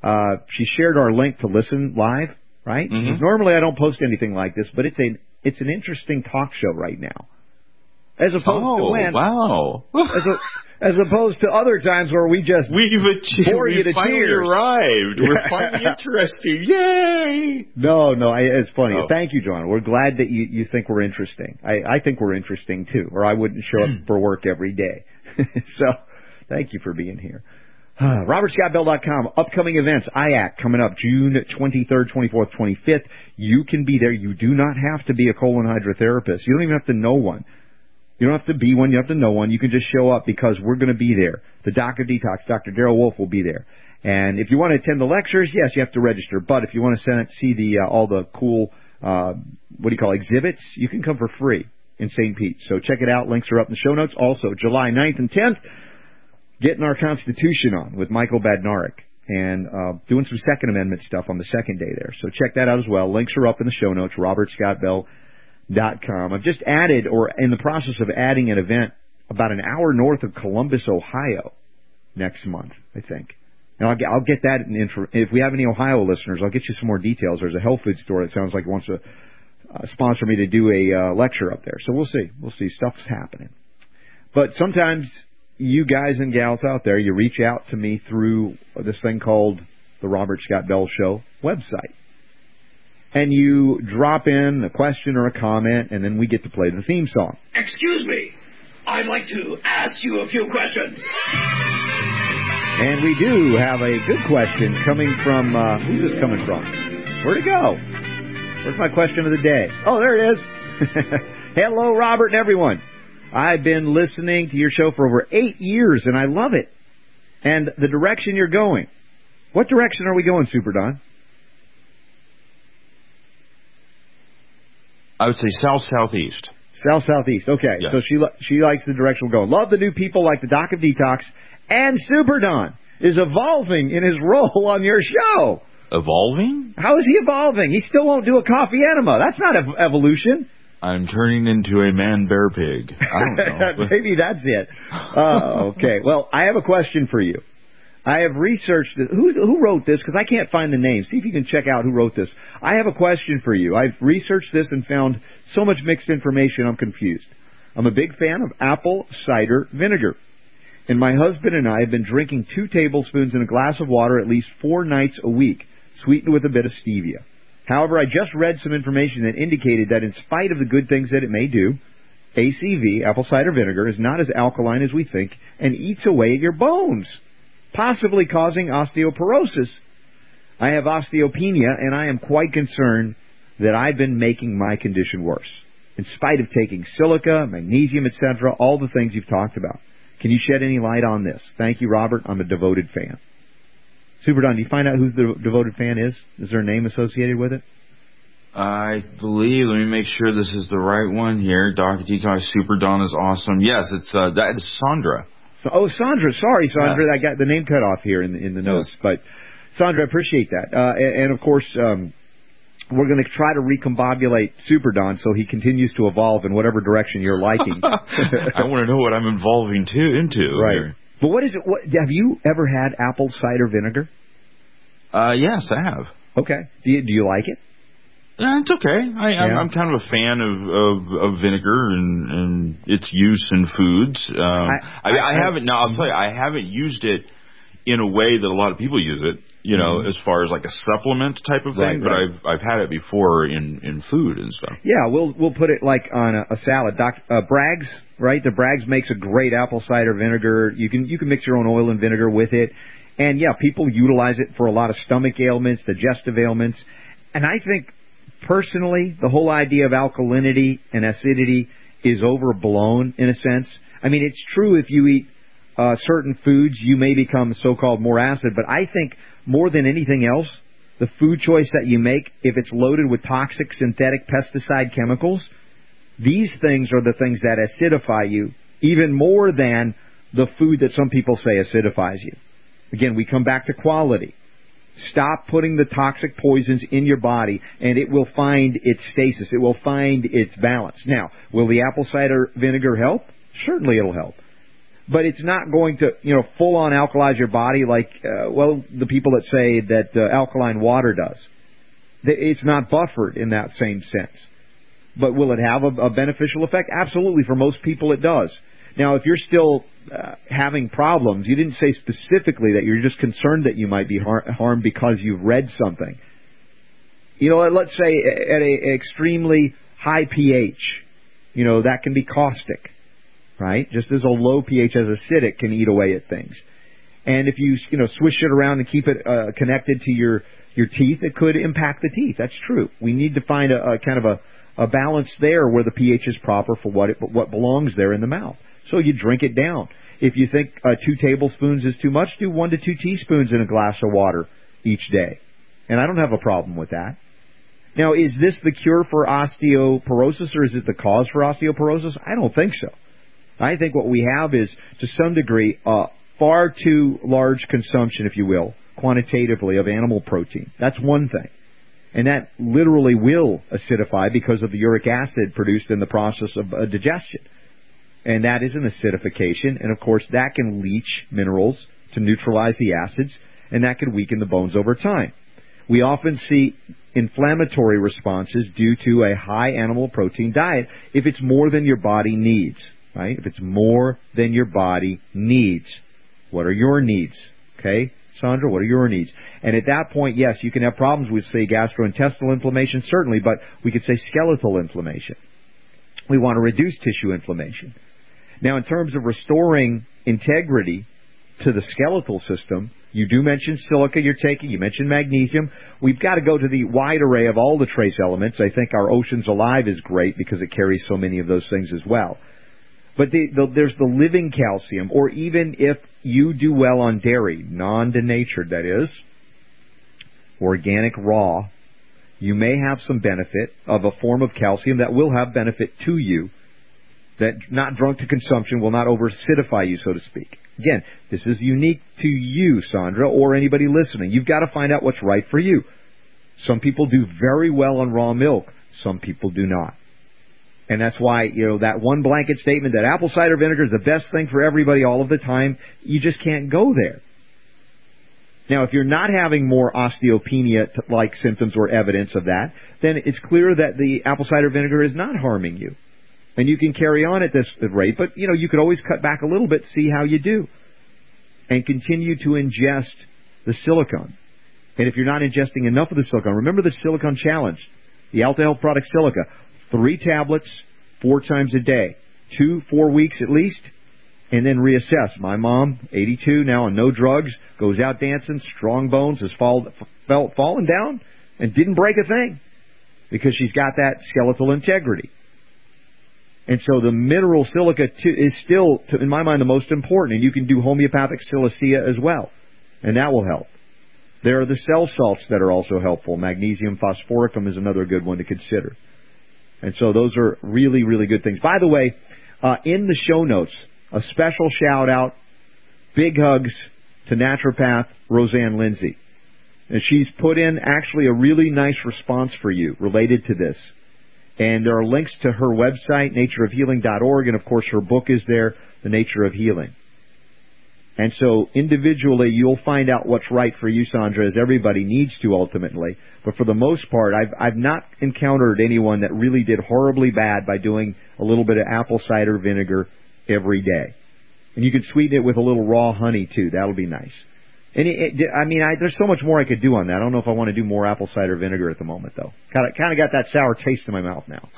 Uh, she shared our link to listen live, right? Mm-hmm. Normally I don't post anything like this, but it's a it's an interesting talk show right now. As opposed oh, to when, wow. as, a, as opposed to other times where we just we've achieved, bore you we've to finally tears. arrived. We're finally interesting. Yay! No, no, I, it's funny. Oh. Thank you, John. We're glad that you, you think we're interesting. I, I think we're interesting too, or I wouldn't show up for work every day. So, thank you for being here. Uh, Robert Scott Bell dot com. Upcoming events. I A C coming up June twenty-third, twenty-fourth, twenty-fifth. You can be there. You do not have to be a colon hydrotherapist. You don't even have to know one. You don't have to be one. You have to know one. You can just show up because we're going to be there. The Doc of Detox, Doctor Darrell Wolf, will be there. And if you want to attend the lectures, yes, you have to register. But if you want to send, see the uh, all the cool, uh, what do you call, exhibits, you can come for free in Saint Pete. So check it out. Links are up in the show notes. Also, July ninth and tenth, getting our Constitution on with Michael Badnarik. And uh, doing some Second Amendment stuff on the second day there. So check that out as well. Links are up in the show notes, Robert Scott Bell dot com. I've just added, or in the process of adding, an event about an hour north of Columbus, Ohio, next month, I think. And I'll get, I'll get that in info. If we have any Ohio listeners, I'll get you some more details. There's a health food store that sounds like it wants to uh, sponsor me to do a uh, lecture up there. So we'll see. We'll see. Stuff's happening. But sometimes you guys and gals out there, you reach out to me through this thing called the Robert Scott Bell Show website. And you drop in a question or a comment, and then we get to play the theme song. Excuse me. I'd like to ask you a few questions. And we do have a good question coming from, uh, who's this coming from? Where'd it go? Where's my question of the day? Oh, there it is. Hello, Robert and everyone. I've been listening to your show for over eight years, and I love it. And the direction you're going. What direction are we going, Super Don? I would say south-southeast. South-southeast. Okay, yeah. So she she likes the direction we're going. Love the new people like the Doc of Detox, and Super Don is evolving in his role on your show. Evolving? How is he evolving? He still won't do a coffee enema. That's not ev- evolution. I'm turning into a man-bear pig. I don't know. Maybe that's it. Uh, okay, well, I have a question for you. I have researched it. Who, who wrote this? Because I can't find the name. See if you can check out who wrote this. I have a question for you. I've researched this and found so much mixed information, I'm confused. I'm a big fan of apple cider vinegar. And my husband and I have been drinking two tablespoons in a glass of water at least four nights a week, sweetened with a bit of stevia. However, I just read some information that indicated that in spite of the good things that it may do, A C V, apple cider vinegar, is not as alkaline as we think and eats away at your bones, possibly causing osteoporosis. I have osteopenia, and I am quite concerned that I've been making my condition worse, in spite of taking silica, magnesium, et cetera, all the things you've talked about. Can you shed any light on this? Thank you, Robert. I'm a devoted fan. Super Don, do you find out who the devoted fan is? Is there a name associated with it? I believe, let me make sure this is the right one here. Doctor Detox, Super Don is awesome. Yes, it's uh, that is Sandra. So, oh, Sandra. Sorry, Sandra. Yes. I got the name cut off here in the, in the notes. Yes. But, Sandra, I appreciate that. Uh, and, and, of course, um, we're going to try to recombobulate Super Don so he continues to evolve in whatever direction you're liking. I want to know what I'm evolving to into. Right. Here. But what is it? What, have you ever had apple cider vinegar? Uh, yes, I have. Okay. Do you, do you like it? Yeah, it's okay. I, yeah. I'm, I'm kind of a fan of, of, of vinegar and, and its use in foods. Um, I, I, I, I haven't. Now, I'll tell you, I haven't used it in a way that a lot of people use it. You know, mm-hmm. as far as like a supplement type of thing. Right, but right. I've I've had it before in, in food and stuff. Yeah, we'll we'll put it like on a, a salad. Doc, uh, Bragg's, right? The Bragg's makes a great apple cider vinegar. You can you can mix your own oil and vinegar with it. And yeah, people utilize it for a lot of stomach ailments, digestive ailments. And I think, personally, the whole idea of alkalinity and acidity is overblown in a sense. I mean, it's true if you eat uh, certain foods, you may become so-called more acid. But I think more than anything else, the food choice that you make, if it's loaded with toxic synthetic pesticide chemicals, these things are the things that acidify you even more than the food that some people say acidifies you. Again, we come back to quality. Stop putting the toxic poisons in your body, and it will find its stasis. It will find its balance. Now, will the apple cider vinegar help? Certainly it'll help. but it's not going to, you know, full-on alkalize your body like, uh, well, the people that say that uh, alkaline water does. It's not buffered in that same sense. But will it have a, a beneficial effect? Absolutely. For most people, it does. Now, if you're still uh, having problems, you didn't say specifically that you're just concerned that you might be har- harmed because you've read something. You know, let's say at an extremely high pH, you know, that can be caustic, right? Just as a low pH as acidic can eat away at things. And if you, you know, swish it around and keep it uh, connected to your, your teeth, it could impact the teeth. That's true. We need to find a, a kind of a, a balance there where the pH is proper for what it, what belongs there in the mouth. So you drink it down. If you think uh, two tablespoons is too much, do one to two teaspoons in a glass of water each day. And I don't have a problem with that. Now, is this the cure for osteoporosis, or is it the cause for osteoporosis? I don't think so. I think what we have is, to some degree, uh, far too large consumption, if you will, quantitatively, of animal protein. That's one thing. And that literally will acidify because of the uric acid produced in the process of uh, digestion. And that is an acidification. And, of course, that can leach minerals to neutralize the acids, and that can weaken the bones over time. We often see inflammatory responses due to a high animal protein diet if it's more than your body needs, right? If it's more than your body needs. What are your needs? Okay, Sandra, what are your needs? And at that point, yes, you can have problems with, say, gastrointestinal inflammation, certainly, but we could say skeletal inflammation. We want to reduce tissue inflammation. Now, in terms of restoring integrity to the skeletal system, you do mention silica you're taking. You mentioned magnesium. We've got to go to the wide array of all the trace elements. I think our Oceans Alive is great because it carries so many of those things as well. But the, the, there's the living calcium, or even if you do well on dairy, non-denatured, that is, organic raw, you may have some benefit of a form of calcium that will have benefit to you, that not drunk to consumption, will not over-acidify you, so to speak. Again, this is unique to you, Sandra, or anybody listening. You've got to find out what's right for you. Some people do very well on raw milk. Some people do not. And that's why, you know, that one blanket statement that apple cider vinegar is the best thing for everybody all of the time, you just can't go there. Now, if you're not having more osteopenia-like symptoms or evidence of that, then it's clear that the apple cider vinegar is not harming you. And you can carry on at this rate, but, you know, you could always cut back a little bit, see how you do, and continue to ingest the silicone. And if you're not ingesting enough of the silicone, remember the silicone challenge, the Alta Health product Silica, three tablets, four times a day, two, four weeks at least, and then reassess. My mom, eighty-two now, on no drugs, goes out dancing, strong bones, has fall, fell, fallen down, and didn't break a thing because she's got that skeletal integrity. And so the mineral silica too, is still, in my mind, the most important. And you can do homeopathic silicea as well, and that will help. There are the cell salts that are also helpful. Magnesium phosphoricum is another good one to consider. And so those are really, really good things. By the way, uh, in the show notes, a special shout-out, big hugs to naturopath Roseanne Lindsay. And she's put in actually a really nice response for you related to this. And there are links to her website, nature of healing dot org, and, of course, her book is there, The Nature of Healing. And so individually, you'll find out what's right for you, Sandra, as everybody needs to ultimately. But for the most part, I've, I've not encountered anyone that really did horribly bad by doing a little bit of apple cider vinegar every day. And you can sweeten it with a little raw honey, too. That'll be nice. And it, it, I mean, I, there's so much more I could do on that. I don't know if I want to do more apple cider vinegar at the moment, though. Kind of, kind of got that sour taste in my mouth now.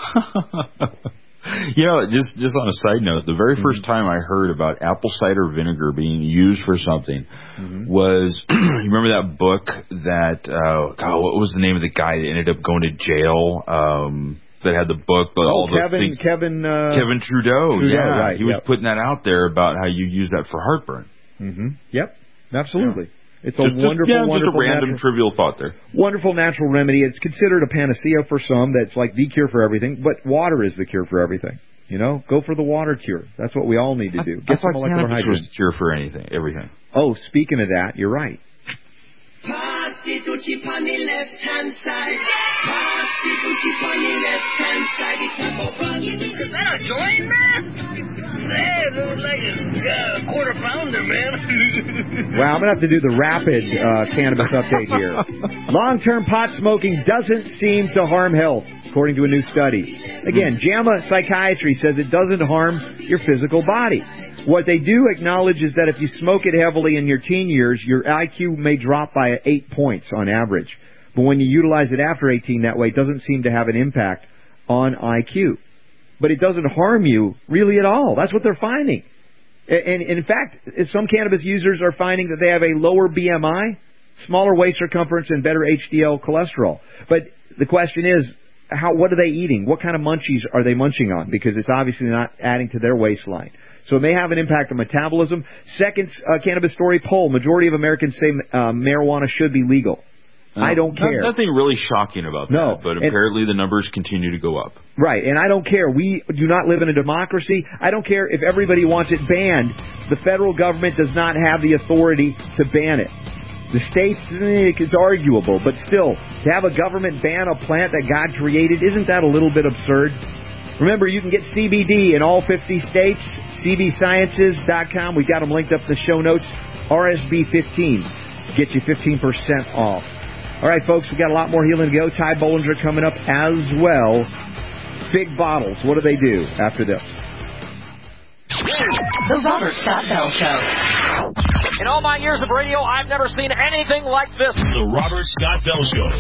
You know, just just on a side note, the very first time I heard about apple cider vinegar being used for something mm-hmm. was, you remember that book that, uh, God, what was the name of the guy that ended up going to jail? Um, that had the book, but oh, all the Kevin, things. Kevin, uh, Kevin Trudeau. Trudeau, yeah, right, he was yep. putting that out there about how you use that for heartburn. Mm-hmm. Yep, absolutely. Yeah. It's a just, wonderful, just, yeah, wonderful, just a random natural, trivial thought there. Wonderful natural remedy. It's considered a panacea for some. That's like the cure for everything. But water is the cure for everything. You know, go for the water cure. That's what we all need to do. I, Get I some molecular hydrogen. Was the cure for anything, everything. Oh, speaking of that, you're right. Pass the Gucci on the left hand side. Pass the Gucci on the left hand side. It's a bubble. Is that a joint, man? Hey, it looks like a Yeah, quarter pounder, man. Well, I'm going to have to do the rapid uh, cannabis update here. Long-term pot smoking doesn't seem to harm health, according to a new study. Again, JAMA Psychiatry says it doesn't harm your physical body. What they do acknowledge is that if you smoke it heavily in your teen years, your I Q may drop by eight points on average. But when you utilize it after eighteen that way, it doesn't seem to have an impact on I Q. But it doesn't harm you really at all. That's what they're finding. And, and in fact, some cannabis users are finding that they have a lower B M I, smaller waist circumference, and better H D L cholesterol. But the question is, how? What are they eating? What kind of munchies are they munching on? Because it's obviously not adding to their waistline. So it may have an impact on metabolism. Second uh, cannabis story poll, majority of Americans say uh, marijuana should be legal. Uh, I don't care. Nothing really shocking about no. that, but and, apparently the numbers continue to go up. Right, and I don't care. We do not live in a democracy. I don't care if everybody wants it banned. The federal government does not have the authority to ban it. The states, it's arguable, but still, to have a government ban a plant that God created, isn't that a little bit absurd? Remember, you can get C B D in all fifty states, c b sciences dot com. We've got them linked up in the show notes. R S B fifteen gets you fifteen percent off. All right, folks, we got a lot more healing to go. Ty Bollinger coming up as well. Fig bottles, what do they do after this? The Robert Scott Bell Show. In all my years of radio, I've never seen anything like this. The Robert Scott Bell Show.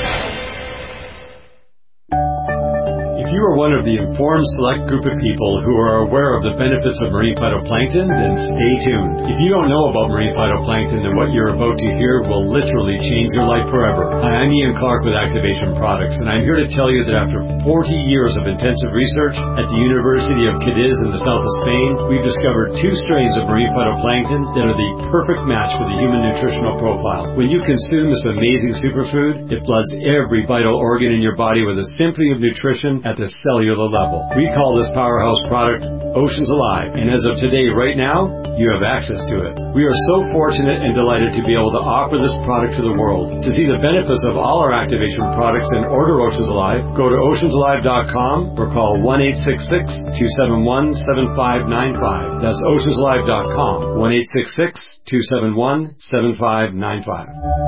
If you are one of the informed select group of people who are aware of the benefits of marine phytoplankton, then stay tuned. If you don't know about marine phytoplankton, then what you're about to hear will literally change your life forever. Hi, I'm Ian Clark with Activation Products, and I'm here to tell you that after forty years of intensive research at the University of Cadiz in the south of Spain, we've discovered two strains of marine phytoplankton that are the perfect match for the human nutritional profile. When you consume this amazing superfood, it floods every vital organ in your body with a symphony of nutrition at the cellular level. We call this powerhouse product Oceans Alive, and as of today, right now, you have access to it. We are so fortunate and delighted to be able to offer this product to the world. To see the benefits of all our activation products and order Oceans Alive, go to oceans alive dot com or call one eight six six, two seven one, seven five nine five. That's oceans alive dot com, one eight six six, two seven one, seven five nine five.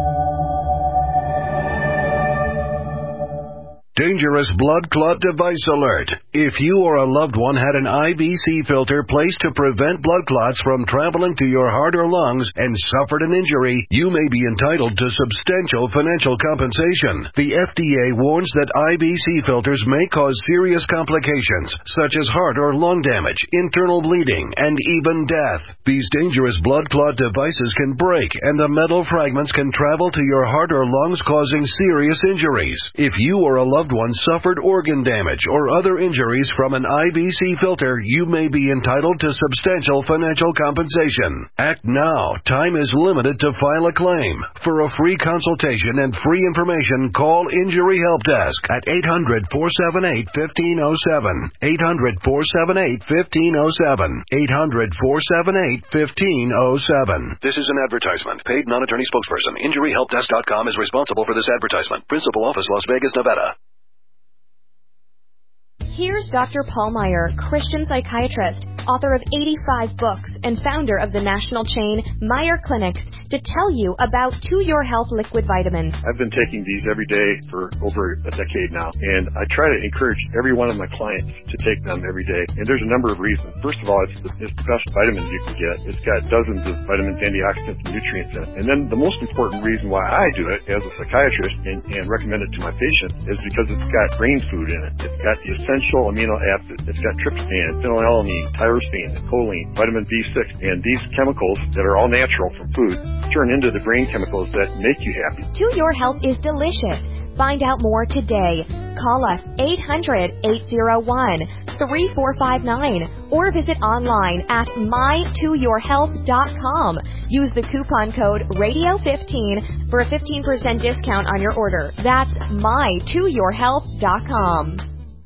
Dangerous blood clot device alert. If you or a loved one had an I V C filter placed to prevent blood clots from traveling to your heart or lungs and suffered an injury, you may be entitled to substantial financial compensation. The F D A warns that I V C filters may cause serious complications, such as heart or lung damage, internal bleeding, and even death. These dangerous blood clot devices can break, and the metal fragments can travel to your heart or lungs, causing serious injuries. If you or a loved one suffered organ damage or other injuries from an I V C filter, you may be entitled to substantial financial compensation. Act now. Time is limited to file a claim. For a free consultation and free information, call Injury Help Desk at eight hundred, four seven eight, one five zero seven. eight hundred, four seven eight, one five zero seven. eight hundred, four seven eight, one five zero seven. This is an advertisement. Paid non-attorney spokesperson. injury help desk dot com is responsible for this advertisement. Principal office, Las Vegas, Nevada. Here's Doctor Paul Meyer, Christian psychiatrist, author of eighty-five books, and founder of the national chain Meyer Clinics, to tell you about To Your Health liquid vitamins. I've been taking these every day for over a decade now, and I try to encourage every one of my clients to take them every day. And there's a number of reasons. First of all, it's the, it's the best vitamins you can get. It's got dozens of vitamins, antioxidants, and nutrients in it. And then the most important reason why I do it as a psychiatrist and, and recommend it to my patients is because it's got brain food in it. It's got the essential amino acids. It's got tryptophan, phenylalanine, tyrosine, choline, vitamin B six, and these chemicals that are all natural from food turn into the brain chemicals that make you happy. To Your Health is delicious. Find out more today. Call us eight hundred, eight oh one, three four five nine or visit online at my to your health dot com. Use the coupon code radio fifteen for a fifteen percent discount on your order. That's my to your health dot com.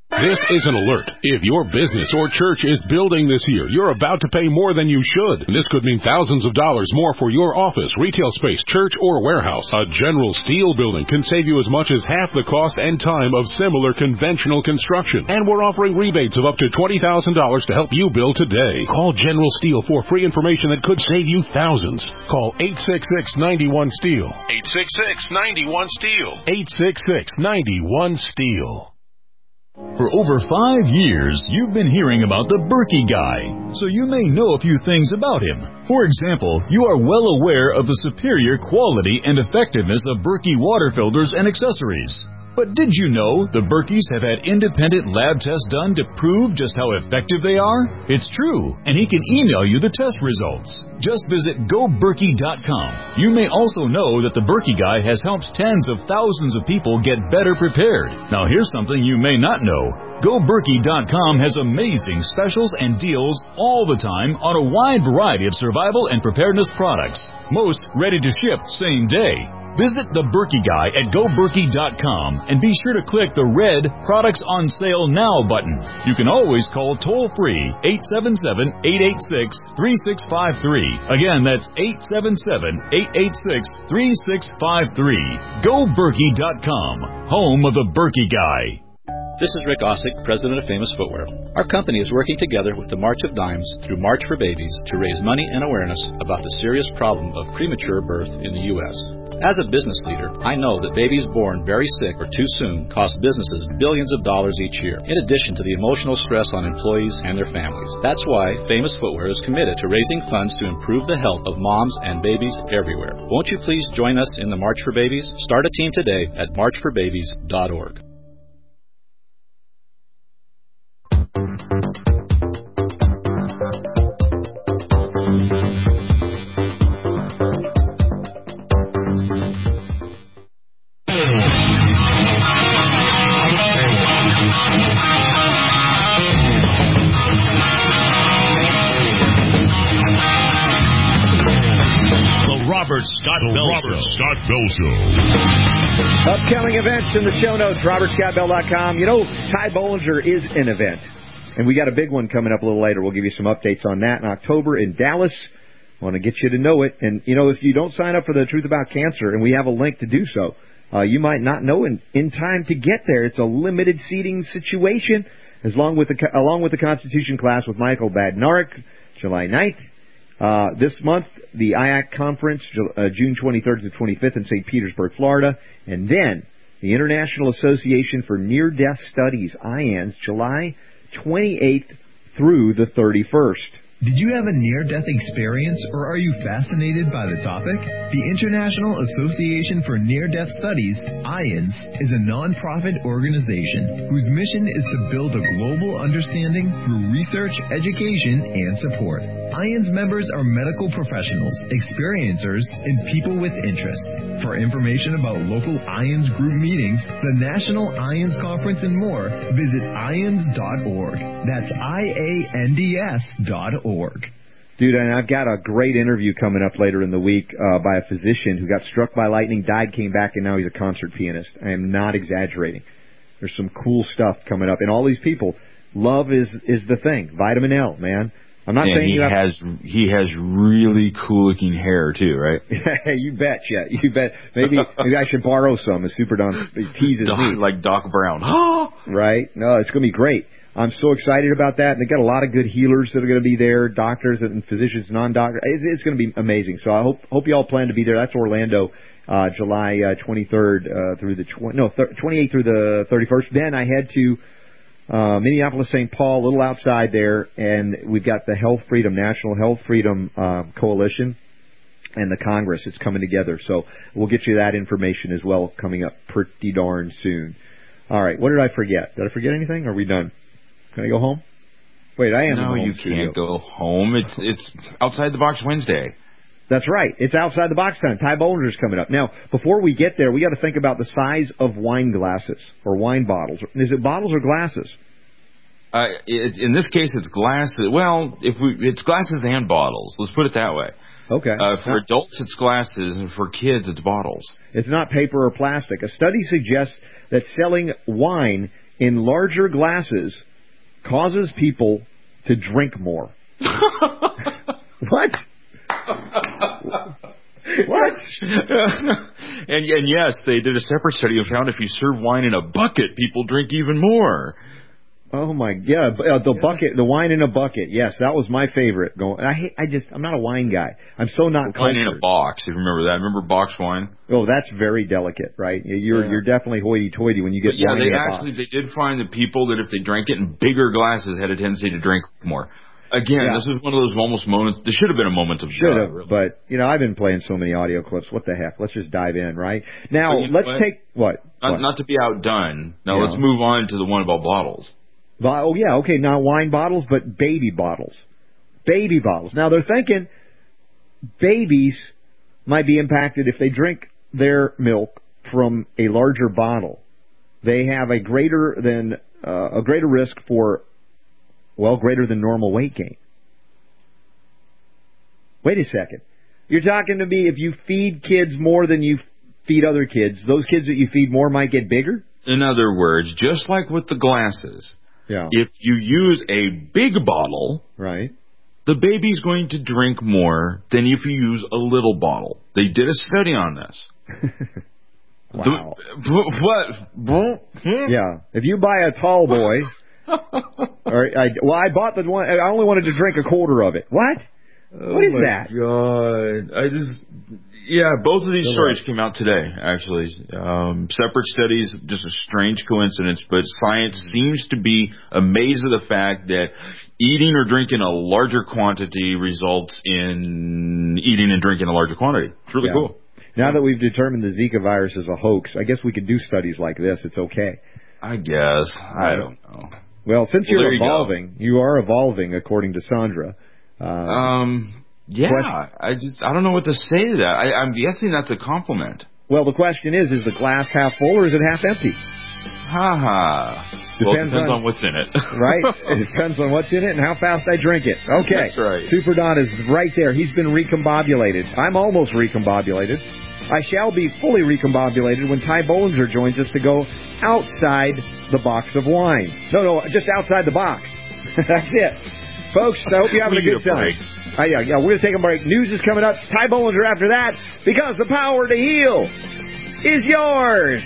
This is an alert. If your business or church is building this year, you're about to pay more than you should. This could mean thousands of dollars more for your office, retail space, church, or warehouse. A General Steel building can save you as much as half the cost and time of similar conventional construction. And we're offering rebates of up to twenty thousand dollars to help you build today. Call General Steel for free information that could save you thousands. Call eight six six, nine one, STEEL. eight six six, nine one, STEEL. eight six six, nine one, STEEL. For over five years, you've been hearing about the Berkey Guy, so you may know a few things about him. For example, you are well aware of the superior quality and effectiveness of Berkey water filters and accessories. But did you know the Berkeys have had independent lab tests done to prove just how effective they are? It's true, and he can email you the test results. Just visit go berkey dot com. You may also know that the Berkey Guy has helped tens of thousands of people get better prepared. Now here's something you may not know. go berkey dot com has amazing specials and deals all the time on a wide variety of survival and preparedness products. Most ready to ship same day. Visit the Berkey Guy at go berkey dot com and be sure to click the red Products on Sale Now button. You can always call toll-free eight seven seven, eight eight six, three six five three. Again, that's eight seven seven, eight eight six, three six five three. go berkey dot com, home of the Berkey Guy. This is Rick Ossick, president of Famous Footwear. Our company is working together with the March of Dimes through March for Babies to raise money and awareness about the serious problem of premature birth in the U S As a business leader, I know that babies born very sick or too soon cost businesses billions of dollars each year, in addition to the emotional stress on employees and their families. That's why Famous Footwear is committed to raising funds to improve the health of moms and babies everywhere. Won't you please join us in the March for Babies? Start a team today at march for babies dot org. Robert Scott Bell Robert Show. Scott Bell Show. Upcoming events in the show notes, robert scott bell dot com. You know, Ty Bollinger is an event, and we got a big one coming up a little later. We'll give you some updates on that in October in Dallas. I want to get you to know it. And, you know, if you don't sign up for the Truth About Cancer, and we have a link to do so, uh, you might not know in, in time to get there. It's a limited seating situation, as long with the, along with the Constitution class with Michael Badnarik, July ninth. Uh, this month, the I A C conference, uh, June twenty-third to twenty-fifth in Saint Petersburg, Florida. And then the International Association for Near-Death Studies, I A N S, July twenty-eighth through the thirty-first. Did you have a near-death experience, or are you fascinated by the topic? The International Association for Near-Death Studies, I A N S, is a non-profit organization whose mission is to build a global understanding through research, education, and support. I A N S members are medical professionals, experiencers, and people with interest. For information about local I A N S group meetings, the National I A N S Conference, and more, visit I A N S dot org. That's I A N D S dot org. Dude, and I've got a great interview coming up later in the week uh, by a physician who got struck by lightning, died, came back, and now he's a concert pianist. I am not exaggerating. There's some cool stuff coming up. And all these people, love is is the thing. Vitamin L, man. I'm not and saying he you have... has he has really cool looking hair too, right? You bet, yeah. You bet. Maybe maybe I should borrow some. As Super Don teases Doc, me, like Doc Brown. Right? No, it's going to be great. I'm so excited about that. And they've got a lot of good healers that are going to be there, doctors and physicians, non-doctors. It's, it's going to be amazing. So I hope hope you all plan to be there. That's Orlando, uh, July uh, twenty-third uh, through the tw- no th- twenty-eighth through the thirty-first. Then I head to uh, Minneapolis, Saint Paul, a little outside there, and we've got the Health Freedom National Health Freedom uh, Coalition and the Congress. It's coming together. So we'll get you that information as well coming up pretty darn soon. All right. What did I forget? Did I forget anything? Are we done? Can I go home? Wait, I am. No, in the home you studio. can't go home. It's it's outside the box Wednesday. That's right. It's outside the box time. Ty Bollinger's coming up. Now, before we get there, we got to think about the size of wine glasses or wine bottles. Is it bottles or glasses? Uh, it, in this case, it's glasses. Well, if we, it's glasses and bottles. Let's put it that way. Okay. Uh, for adults, it's glasses, and for kids, it's bottles. It's not paper or plastic. A study suggests that selling wine in larger glasses causes people to drink more. What? What? and and yes, they did a separate study and found if you serve wine in a bucket, people drink even more. Oh my God! Uh, the bucket, the wine in a bucket. Yes, that was my favorite. Going, I hate, I just, I'm not a wine guy. I'm so not. Wine cultured. in a box. If you remember that, remember box wine? Oh, that's very delicate, right? You're yeah. you're definitely hoity-toity when you get. But yeah, wine they in a actually box. they did find that people that if they drank it in bigger glasses had a tendency to drink more. Again, Yeah. this is one of those almost moments. There should have been a moment of Should uh, have, really. but you know, I've been playing so many audio clips. What the heck? Let's just dive in, right? Now, But you know let's what? take what? Not, what? not to be outdone. Now Yeah. let's move on to the one about bottles. Oh yeah, okay. Not wine bottles, but baby bottles. Baby bottles. Now they're thinking babies might be impacted if they drink their milk from a larger bottle. They have a greater than uh, a greater risk for, well, greater than normal weight gain. Wait a second. You're talking to me if you feed kids more than you feed other kids, those kids that you feed more might get bigger? In other words, just like with the glasses, yeah. if you use a big bottle, right, the baby's going to drink more than if you use a little bottle. They did a study on this. Wow. The, what? Yeah. If you buy a tall boy, or I, well, I bought the one. I only wanted to drink a quarter of it. What? Oh what is my that? God, I just. Yeah, both of these Go stories ahead. came out today, actually. Um, separate studies, just a strange coincidence, but science seems to be amazed at the fact that eating or drinking a larger quantity results in eating and drinking a larger quantity. It's really Yeah. cool. Now that we've determined the Zika virus is a hoax, I guess we could do studies like this. It's okay. I guess. I don't know. Well, since Well, you're there you go. evolving, you are evolving, according to Sandra. Uh, Um... Yeah, Question. I just, I don't know what to say to that. I, I'm guessing that's a compliment. well, the question is, is the glass half full or is it half empty? Ha ha. Well, it Depends depends on- on what's in it. Right? It depends on what's in it and how fast I drink it. Okay. That's right. Super Don is right there. He's been recombobulated. I'm almost recombobulated. I shall be fully recombobulated when Ty Bollinger joins us to go outside the box of wine. No, no, just outside the box. That's it. Folks, I hope you're having We a need good a time. break. Uh, yeah, yeah, we're going to take a break. News is coming up. Ty Bollinger after that, because the power to heal is yours.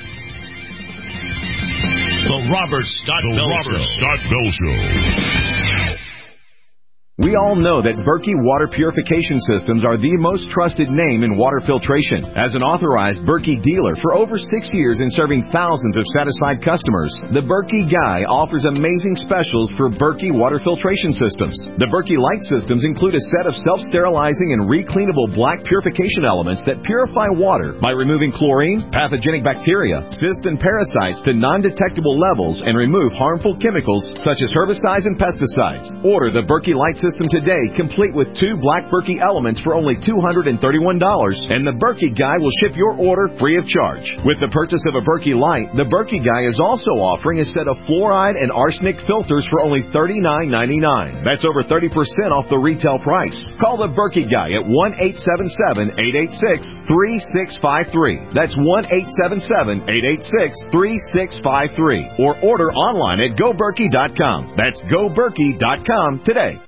The Robert Scott The Bell Robert Show. Scott Bell Show. We all know that Berkey Water Purification Systems are the most trusted name in water filtration. As an authorized Berkey dealer for over six years and serving thousands of satisfied customers, the Berkey Guy offers amazing specials for Berkey Water Filtration Systems. The Berkey Light Systems include a set of self-sterilizing and recleanable black purification elements that purify water by removing chlorine, pathogenic bacteria, cysts, and parasites to non-detectable levels and remove harmful chemicals such as herbicides and pesticides. Order the Berkey Light System today, complete with two black Berkey elements for only two hundred thirty-one dollars, and the Berkey Guy will ship your order free of charge. With the purchase of a Berkey Light, the Berkey Guy is also offering a set of fluoride and arsenic filters for only thirty-nine ninety-nine. That's over thirty percent off the retail price. Call the Berkey Guy at one eight seven seven, eight eight six, three six five three. That's one eight seven seven, eight eight six, three six five three. Or order online at go berkey dot com. That's go berkey dot com today.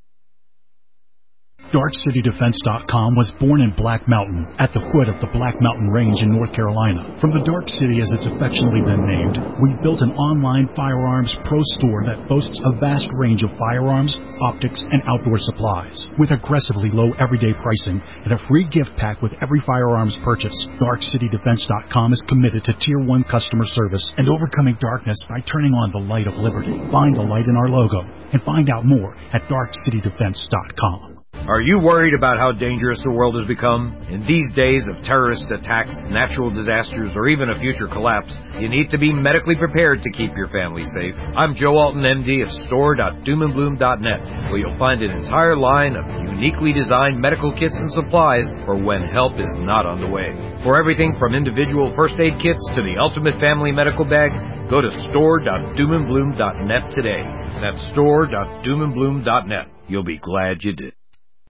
Dark City Defense dot com was born in Black Mountain, at the foot of the Black Mountain Range in North Carolina. From the Dark City, as it's affectionately been named, we built an online firearms pro store that boasts a vast range of firearms, optics, and outdoor supplies. With aggressively low everyday pricing and a free gift pack with every firearms purchase, Dark City Defense dot com is committed to Tier one customer service and overcoming darkness by turning on the light of liberty. Find the light in our logo and find out more at Dark City Defense dot com. Are you worried about how dangerous the world has become? In these days of terrorist attacks, natural disasters, or even a future collapse, you need to be medically prepared to keep your family safe. I'm Joe Alton, M D of store dot doom and bloom dot net, where you'll find an entire line of uniquely designed medical kits and supplies for when help is not on the way. For everything from individual first aid kits to the ultimate family medical bag, go to store dot doom and bloom dot net today. That's store dot doom and bloom dot net. You'll be glad you did.